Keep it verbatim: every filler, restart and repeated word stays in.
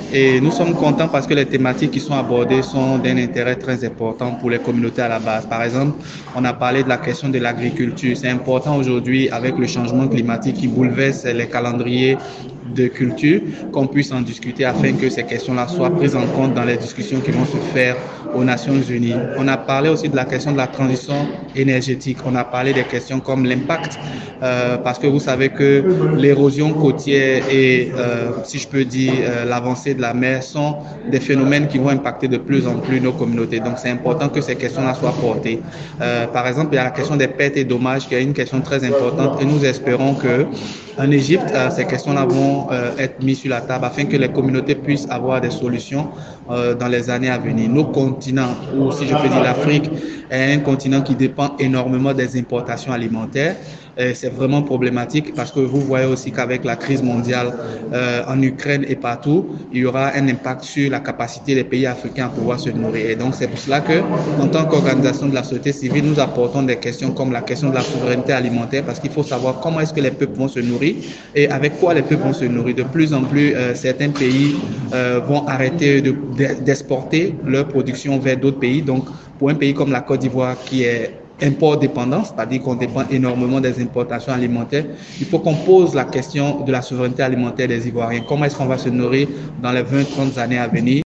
Et nous sommes contents parce que les thématiques qui sont abordées sont d'un intérêt très important pour les communautés à la base. Par exemple, on a parlé de la question de l'agriculture. C'est important aujourd'hui avec le changement climatique qui bouleverse les calendriers de culture, qu'on puisse en discuter afin que ces questions-là soient prises en compte dans les discussions qui vont se faire aux Nations Unies. On a parlé aussi de la question de la transition énergétique. On a parlé des questions comme l'impact, euh, parce que vous savez que l'érosion côtière et, euh, si je peux dire, euh, l'avancée de la mer sont des phénomènes qui vont impacter de plus en plus nos communautés. Donc, c'est important que ces questions-là soient portées. Euh, par exemple, il y a la question des pertes et dommages qui est une question très importante et nous espérons que en Égypte, euh, ces questions-là vont euh, être mises sur la table afin que les communautés puissent avoir des solutions euh, dans les années à venir. Nos continents, ou si je peux dire l'Afrique, est un continent qui dépend énormément des importations alimentaires. C'est vraiment problématique parce que vous voyez aussi qu'avec la crise mondiale euh, en Ukraine et partout, il y aura un impact sur la capacité des pays africains à pouvoir se nourrir. Et donc c'est pour cela que, en tant qu'organisation de la société civile, nous apportons des questions comme la question de la souveraineté alimentaire parce qu'il faut savoir comment est-ce que les peuples vont se nourrir et avec quoi les peuples vont se nourrir. De plus en plus, euh, certains pays euh, vont arrêter de, d'exporter leur production vers d'autres pays. Donc pour un pays comme la Côte d'Ivoire qui est import dépendant, c'est-à-dire qu'on dépend énormément des importations alimentaires, il faut qu'on pose la question de la souveraineté alimentaire des Ivoiriens. Comment est-ce qu'on va se nourrir dans les vingt à trente années à venir?